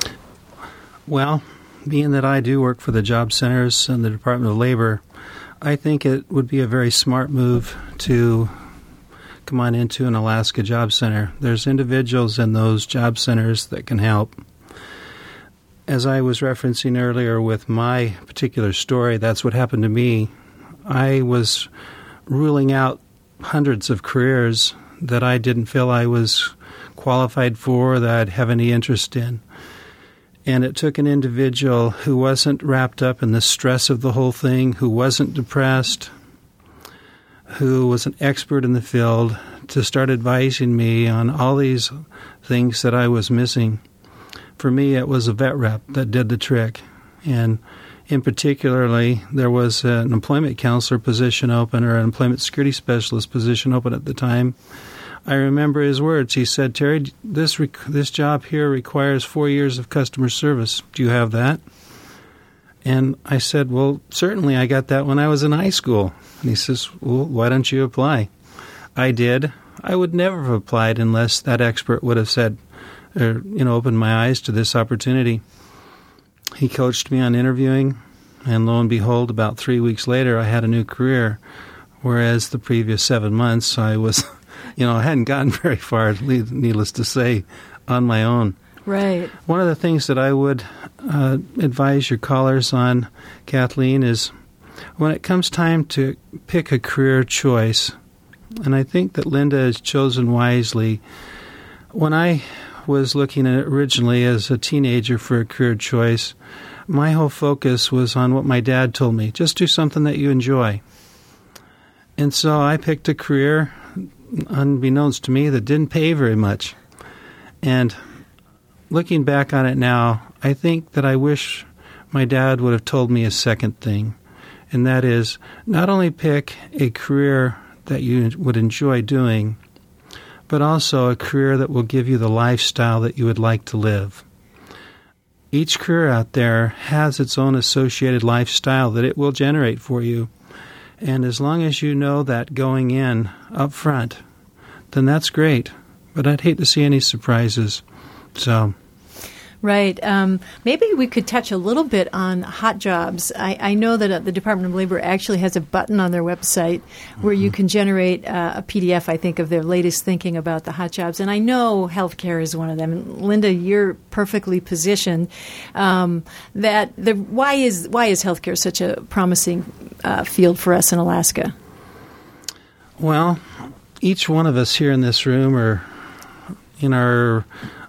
Well, being that I do work for the job centers and the Department of Labor, I think it would be a very smart move to come on into an Alaska Job Center. There's individuals in those job centers that can help. As I was referencing earlier with my particular story, that's what happened to me. I was ruling out hundreds of careers that I didn't feel I was qualified for, that I'd have any interest in. And it took an individual who wasn't wrapped up in the stress of the whole thing, who wasn't depressed, who was an expert in the field, to start advising me on all these things that I was missing. For me, it was a vet rep that did the trick. And in particularly, there was an employment counselor position open, or an employment security specialist position open at the time. I remember his words. He said, Terry, this rec- this job here requires four years of customer service. Do you have that? And I said, well, certainly I got that when I was in high school. And he says, well, why don't you apply? I did. I would never have applied unless that expert would have said, or, you know, opened my eyes to this opportunity. He coached me on interviewing. And lo and behold, about three weeks later, I had a new career, whereas the previous seven months I was, you know, I hadn't gotten very far, needless to say, on my own. Right. One of the things that I would uh, advise your callers on, Kathleen, is when it comes time to pick a career choice, and I think that Linda has chosen wisely. When I was looking at it originally as a teenager for a career choice, my whole focus was on what my dad told me. Just do something that you enjoy. And so I picked a career, unbeknownst to me, that didn't pay very much. And looking back on it now, I think that I wish my dad would have told me a second thing, and that is not only pick a career that you would enjoy doing, but also a career that will give you the lifestyle that you would like to live. Each career out there has its own associated lifestyle that it will generate for you, and as long as you know that going in up front, then that's great, but I'd hate to see any surprises. So... Right. Um, maybe we could touch a little bit on hot jobs. I, I know that uh, the Department of Labor actually has a button on their website where mm-hmm. you can generate uh, a P D F, I think, of their latest thinking about the hot jobs. And I know healthcare is one of them. And Linda, you're perfectly positioned. Um, that the why is why is healthcare such a promising uh, field for us in Alaska? Well, each one of us here in this room are in our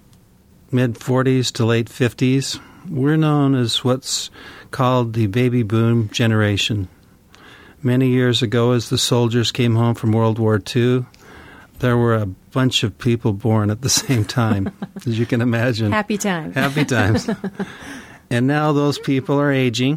mid-forties to late fifties, we're known as what's called the baby boom generation. Many years ago, as the soldiers came home from World War Two, there were a bunch of people born at the same time, as you can imagine. Happy times. Happy times. And now those people are aging,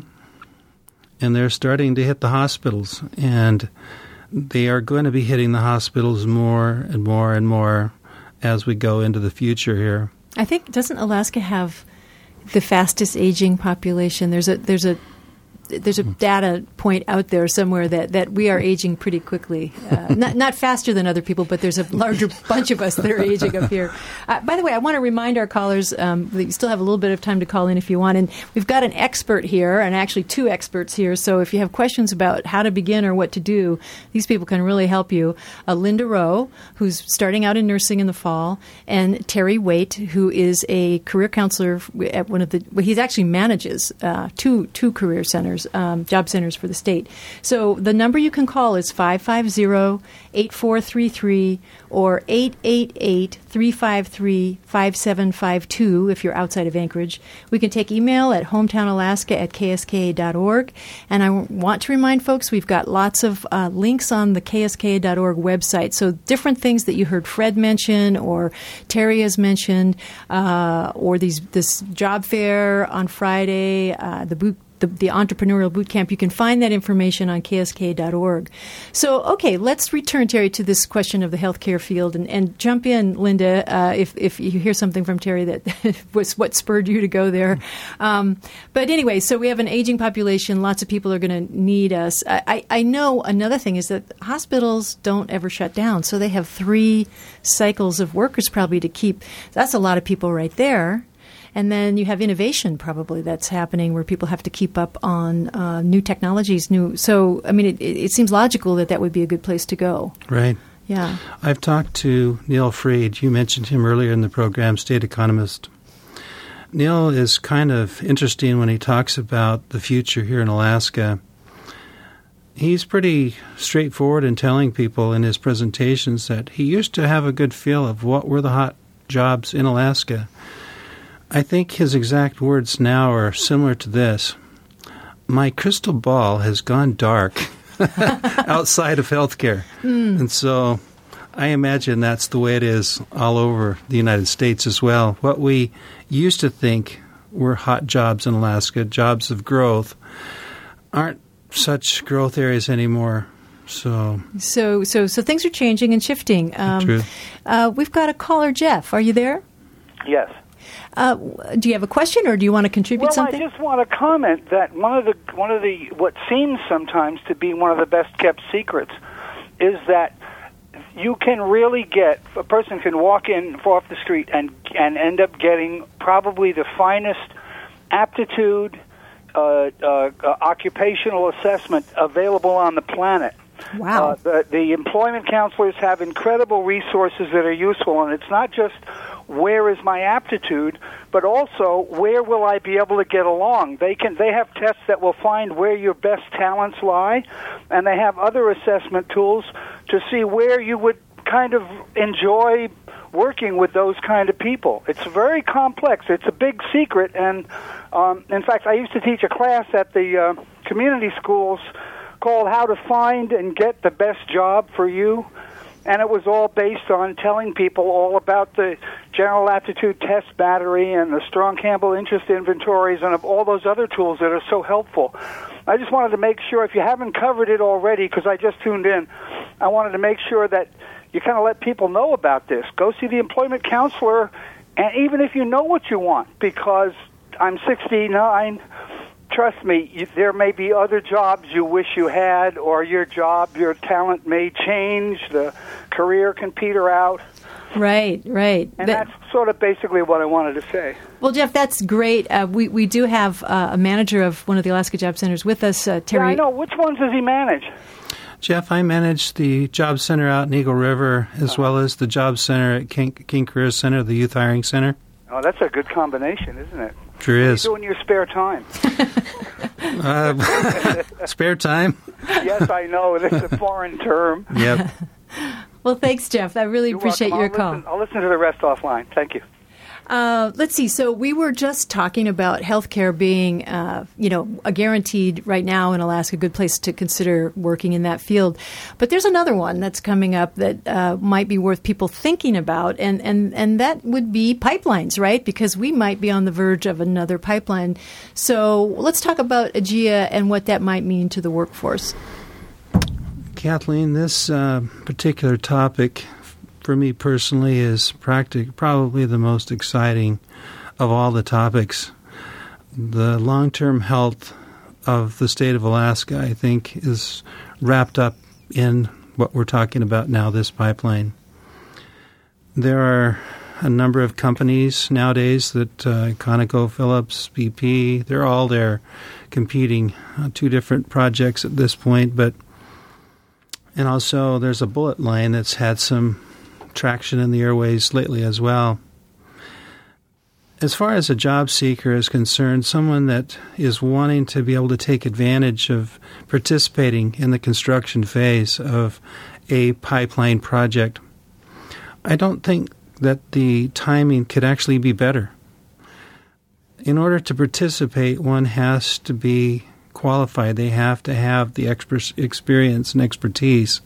and they're starting to hit the hospitals, and they are going to be hitting the hospitals more and more and more as we go into the future here. I think, doesn't Alaska have the fastest aging population? There's a there's a there's a data point out there somewhere that, that we are aging pretty quickly. Uh, not not faster than other people, but there's a larger bunch of us that are aging up here. Uh, by the way, I want to remind our callers um, that you still have a little bit of time to call in if you want. And we've got an expert here, and actually two experts here. So if you have questions about how to begin or what to do, these people can really help you. Uh, Linda Rowe, who's starting out in nursing in the fall, and Terry Waite, who is a career counselor at one of the. Well, he actually manages uh, two two career centers. Um, job centers for the state. So the number you can call is five five zero, eight four three three or eight eight eight, three five three, five seven five two if you're outside of Anchorage. We can take email at hometownalaska at k s k a dot org. And I want to remind folks we've got lots of uh, links on the k s k a dot org website. So different things that you heard Fred mention or Terry has mentioned uh, or these this job fair on Friday, uh, the boot The, the entrepreneurial boot camp. You can find that information on k s k dot org. So, okay, let's return, Terry, to this question of the healthcare field and, and jump in, Linda, uh, if, if you hear something from Terry that was what spurred you to go there. Um, but anyway, so we have an aging population. Lots of people are going to need us. I, I, I know another thing is that hospitals don't ever shut down. So they have three cycles of workers probably to keep. That's a lot of people right there. And then you have innovation probably that's happening where people have to keep up on uh, new technologies. New, so I mean, it, it seems logical that that would be a good place to go. Right. Yeah. I've talked to Neil Freed. You mentioned him earlier in the program, state economist. Neil is kind of interesting when he talks about the future here in Alaska. He's pretty straightforward in telling people in his presentations that he used to have a good feel of what were the hot jobs in Alaska. I think his exact words now are similar to this. My crystal ball has gone dark outside of healthcare. Mm. And so I imagine that's the way it is all over the United States as well. What we used to think were hot jobs in Alaska, jobs of growth, aren't such growth areas anymore. So so, so, so things are changing and shifting. Um, True. Uh, we've got a caller, Jeff. Are you there? Yes. Uh, do you have a question, or do you want to contribute well, something? Well, I just want to comment that one of the one of the what seems sometimes to be one of the best kept secrets is that you can really get a person can walk in off the street and and end up getting probably the finest aptitude, uh, uh, occupational assessment available on the planet. Wow. Uh, the, the employment counselors have incredible resources that are useful, and it's not just where is my aptitude, but also where will I be able to get along. They can they have tests that will find where your best talents lie, and they have other assessment tools to see where you would kind of enjoy working with those kind of people. It's very complex. It's a big secret, and um, in fact, I used to teach a class at the uh, community schools called How to Find and Get the Best Job for You, and it was all based on telling people all about the General Aptitude Test Battery and the Strong Campbell Interest Inventories and of all those other tools that are so helpful. I just wanted to make sure, if you haven't covered it already, because I just tuned in, I wanted to make sure that you kind of let people know about this. Go see the employment counselor, and even if you know what you want, because I'm sixty-nine, trust me, you, there may be other jobs you wish you had, or your job, your talent may change, the career can peter out. Right, right. And That- that's sort of basically what I wanted to say. Well, Jeff, that's great. Uh, we, we do have uh, a manager of one of the Alaska Job Centers with us, uh, Terry. Yeah, I know. Which ones does he manage? Jeff, I manage the Job Center out in Eagle River, as well as the Job Center at King, King Career Center, the Youth Hiring Center. Oh, that's a good combination, isn't it? Sure is. What do you do in your spare time? uh, spare time? Yes, I know. That's a foreign term. Yep. Well, thanks, Jeff. I really You're appreciate welcome. your I'll call. listen, I'll listen to the rest offline. Thank you. Uh, let's see. So we were just talking about healthcare being, uh, you know, a guaranteed right now in Alaska, a good place to consider working in that field. But there's another one that's coming up that uh, might be worth people thinking about, and, and, and that would be pipelines, right? Because we might be on the verge of another pipeline. So let's talk about AGEA and what that might mean to the workforce. Kathleen, this uh, particular topic for me personally is practic- probably the most exciting of all the topics. The long-term health of the state of Alaska, I think, is wrapped up in what we're talking about now, this pipeline. There are a number of companies nowadays that uh, ConocoPhillips, B P, they're all there competing on two different projects at this point, but and also there's a bullet line that's had some traction in the airways lately as well. As far as a job seeker is concerned, someone that is wanting to be able to take advantage of participating in the construction phase of a pipeline project, I don't think that the timing could actually be better. In order to participate, one has to be qualified. They have to have the exper- experience and expertise.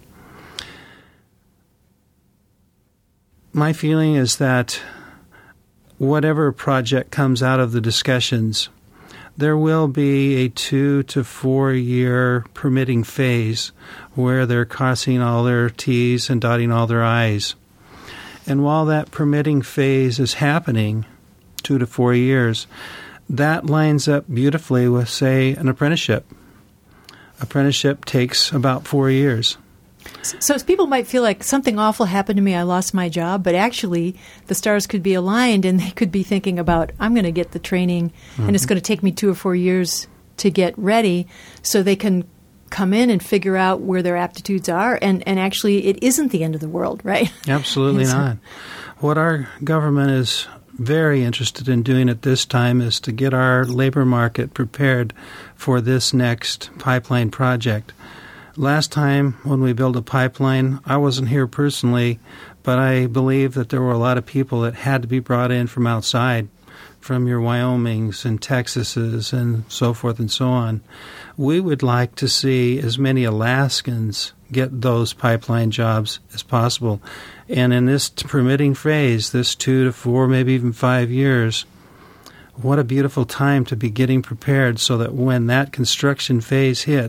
My feeling is that whatever project comes out of the discussions, there will be a two to four year permitting phase where they're crossing all their T's and dotting all their I's. And while that permitting phase is happening, two to four years, that lines up beautifully with, say, an apprenticeship. Apprenticeship takes about four years. So people might feel like something awful happened to me, I lost my job, but actually the stars could be aligned and they could be thinking about, I'm going to get the training mm-hmm. and it's going to take me two or four years to get ready, so they can come in and figure out where their aptitudes are, and, and actually it isn't the end of the world, right? Absolutely not. What our government is very interested in doing at this time is to get our labor market prepared for this next pipeline project. Last time when we built a pipeline, I wasn't here personally, but I believe that there were a lot of people that had to be brought in from outside, from your Wyomings and Texases and so forth and so on. We would like to see as many Alaskans get those pipeline jobs as possible. And in this permitting phase, this two to four, maybe even five years, what a beautiful time to be getting prepared so that when that construction phase hits,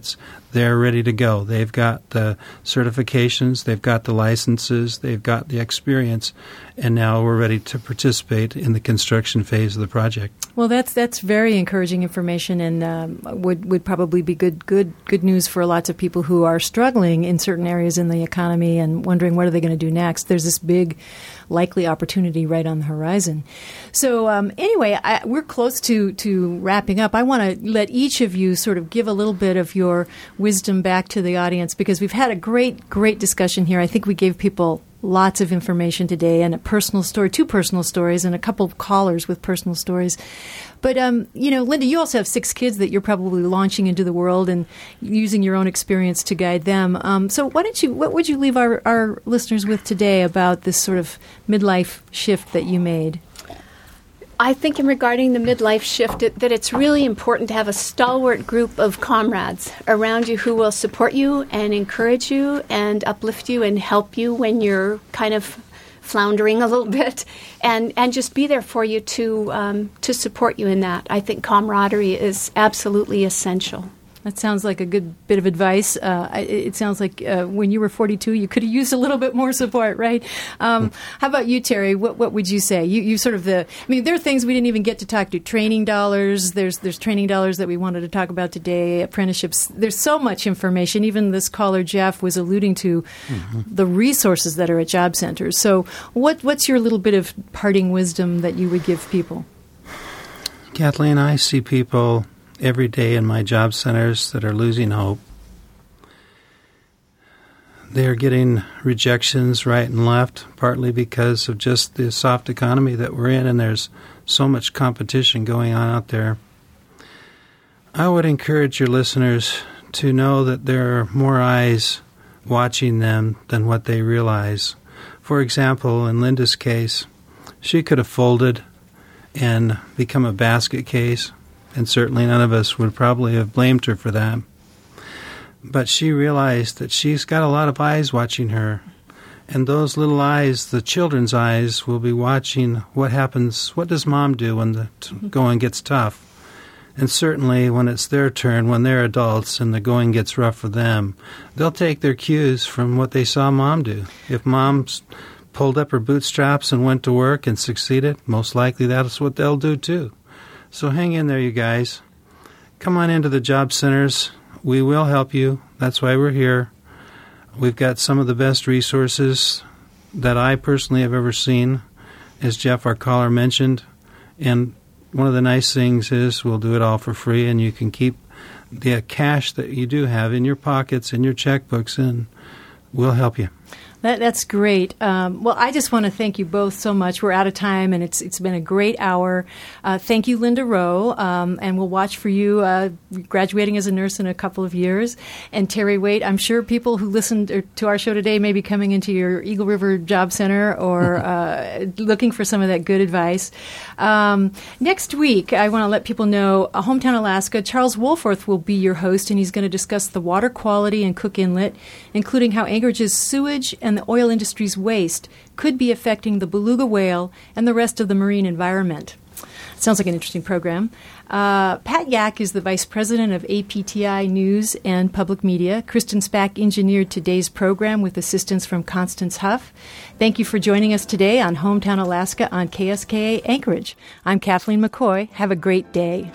they're ready to go. They've got the certifications, they've got the licenses, they've got the experience, and now we're ready to participate in the construction phase of the project. Well, that's that's very encouraging information, and um, would would probably be good good good news for lots of people who are struggling in certain areas in the economy and wondering what are they going to do next. There's this big, likely opportunity right on the horizon. So um, anyway, I, we're close to to wrapping up. I want to let each of you sort of give a little bit of your wisdom back to the audience, because we've had a great great discussion here. I think we gave people lots of information today, and a personal story, two personal stories, and a couple of callers with personal stories. But, um, you know, Linda, you also have six kids that you're probably launching into the world and using your own experience to guide them. Um, so why don't you, what would you leave our, our listeners with today about this sort of midlife shift that you made? I think in regarding the midlife shift, it, that it's really important to have a stalwart group of comrades around you who will support you and encourage you and uplift you and help you when you're kind of floundering a little bit, and, and just be there for you to um, to support you in that. I think camaraderie is absolutely essential. That sounds like a good bit of advice. Uh, it, it sounds like uh, when you were forty-two, you could have used a little bit more support, right? Um, how about you, Terry? What what would you say? You you sort of the. I mean, there are things we didn't even get to talk to. Training dollars. There's there's training dollars that we wanted to talk about today. Apprenticeships. There's so much information. Even this caller Jeff was alluding to mm-hmm. the resources that are at job centers. So what what's your little bit of parting wisdom that you would give people? Kathleen, I see people every day in my job centers that are losing hope. They're getting rejections right and left, partly because of just the soft economy that we're in, and there's so much competition going on out there. I would encourage your listeners to know that there are more eyes watching them than what they realize. For example, in Linda's case, she could have folded and become a basket case, and certainly none of us would probably have blamed her for that. But she realized that she's got a lot of eyes watching her, and those little eyes, the children's eyes, will be watching what happens, what does mom do when the t- going gets tough. And certainly when it's their turn, when they're adults and the going gets rough for them, they'll take their cues from what they saw mom do. If mom's pulled up her bootstraps and went to work and succeeded, most likely that's what they'll do too. So hang in there, you guys. Come on into the job centers. We will help you. That's why we're here. We've got some of the best resources that I personally have ever seen, as Jeff, our caller, mentioned. And one of the nice things is we'll do it all for free, and you can keep the cash that you do have in your pockets, in your checkbooks, and we'll help you. That, that's great. Um, well, I just want to thank you both so much. We're out of time, and it's it's been a great hour. Uh, thank you, Linda Rowe, um, and we'll watch for you uh, graduating as a nurse in a couple of years. And Terry Waite, I'm sure people who listened to our show today may be coming into your Eagle River Job Center or uh, looking for some of that good advice. Um, next week, I want to let people know, uh, Hometown Alaska, Charles Wolforth will be your host, and he's going to discuss the water quality in Cook Inlet, including how Anchorage's sewage and the oil industry's waste could be affecting the beluga whale and the rest of the marine environment. Sounds like an interesting program. Uh, Pat Yak is the vice president of A P T I News and Public Media. Kristen Spack engineered today's program with assistance from Constance Huff. Thank you for joining us today on Hometown Alaska on K S K A Anchorage. I'm Kathleen McCoy. Have a great day.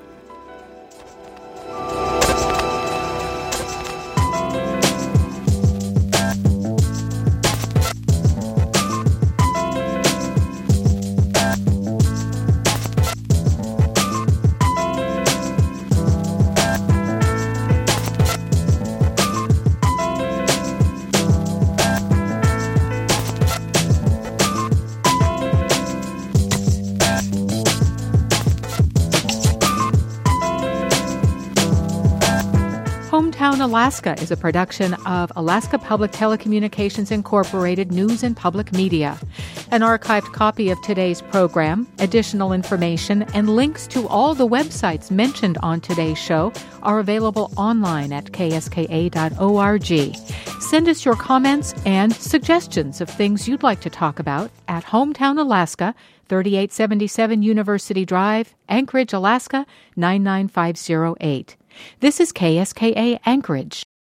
Hometown Alaska is a production of Alaska Public Telecommunications Incorporated News and Public Media. An archived copy of today's program, additional information, and links to all the websites mentioned on today's show are available online at k s k a dot org. Send us your comments and suggestions of things you'd like to talk about at Hometown Alaska, thirty-eight seventy-seven University Drive, Anchorage, Alaska, nine nine five zero eight. This is K S K A Anchorage.